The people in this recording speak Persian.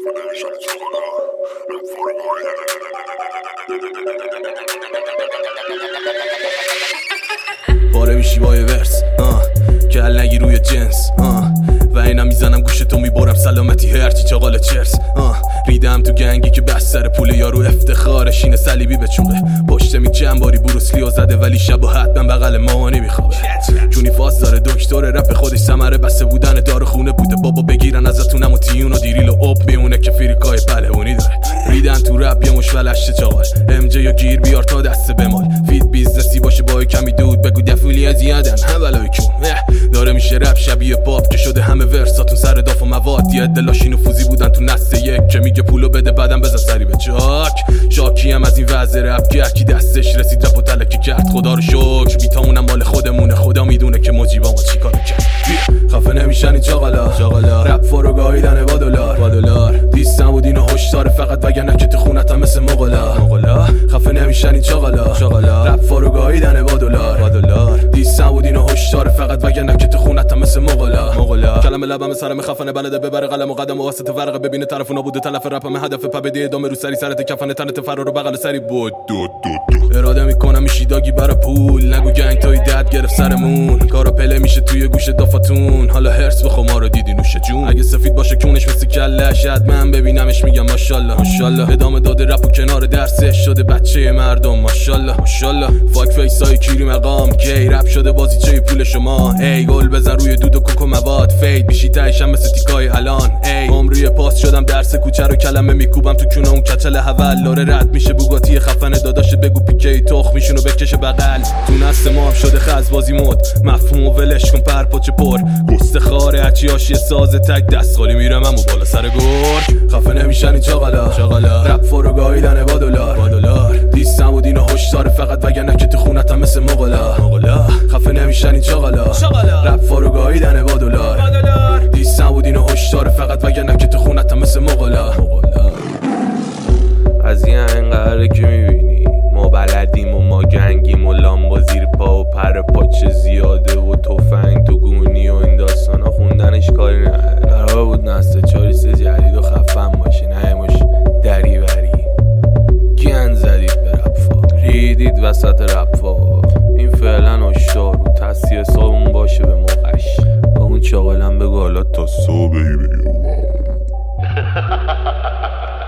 پاره میشی با یه ورس کل نگی روی جنس و اینم میزنم گوش تو میبرم سلامتی هرچی چاقال چرس ریدم تو گنگی که بس سر پول یارو افتخارش اینه صلیبی به چوبه پشته می چند باری بروسلیو زده ولی شب و حتما بغل مامانی میخوابه چونی فاس داره دکتر رپ خودش ثمره بسته بودن دار خونه بوده بابا بگیرن ازتونم و تیون و دیریل و اوب میمونه که فریکای پلهونی داره ریدن تو رپ یه مش ولشت چاقال ام جی یا گیر بیار تا دست بمال فید بیزنسی باشه با کمی دود بگو دفولی زیادن هم بلای کون داره میشه رپ شبیه پاپ که شده همه ورساتون سر داف و مواد یه دلاشین و فوزی بودن تو نسل یک که میگه پولو بده بعدم بزن سری به چاک شاکی هم از این وضع رپ کرد کی دستش رسید رپ و تلکی کرد خدا رو شکر بیتامونم مال خودمونه خدا میدونه که مجیبا ما چیکار کرد خفه نمیشن این چاقالا رپ فورو گاییدن با دلار دیستم و دینو هشدار فقط وگرنه که تو خونتم مثل مغلا خفه نمیشن این چاقالا رپ فورو گاییدن با دلار دیستم و دینو هشدار فقط وگرنه که تو خونتم مثل مغلا کلمه لبم سرم خفنه بلده ببره قلم و قدم و واسط ورقه ببینه طرف نابوده تلف رپم هدف پبدی ادامه رو سری سرت کفنه تنت فرار و بغل سری بود اراده میکنم میشی داگی برا پول نگو گنگ توی دد گرفت سرمون کارا پله میشه توی گوش دافتون حالا هرس بخو ما رو دیدی نوش جون اگه سفید باشه کونش مثل کله شد من ببینمش میگم ماشاءالله ادامه داده رپ و کنار درسش شده بچه مردم ماشاءالله فاک فیسای کیری مقام کی رپ شده بازیچه پول شما ای گل بزن روی دود و کوکو مواد فید بیشی تایشم مثل تیکای الان ای عمری پاس شدم درس کوچه رو کلمه میکوبم تو کونه اون کچل حول لاره رد میشه بوگاتی خفنه داداش بگو پیکی تخ میشونو بکشه بغل تو نست ما هم شده خز بازی مود مفهوم و ولش کن پرپاچه پر گست خاره اچیاشی ساز تک دست خالی میرم و بالا سر گرگ خفه نمیشن این چاقالا رپ فورو گاییدن با دلار دیستم و دینو هشدار فقط وگرنه که تو خونتم مثل مغلا خفه نمیشن این چاقالا رپ فورو گاییدن با دلار دیستم و دینو هشدار فقط وگرنه که تو خونتم مثل مغلا از این انقدره که میبینی ما بلدیم و ما گنگیم و لامبا زیر پا و پر پاچه زیاده و تفنگ تو گونی و این داستانا خوندنش کاری نداره قرار بود نسل چاریس جدید و خفن باشی نه مش دریوری گند زدید به رپفا ریدید وسط رپفا این فعلا هشدار رو تصیه صابون باشه به موقعش با اون چاقالم بگو حالا تا صبحی بگو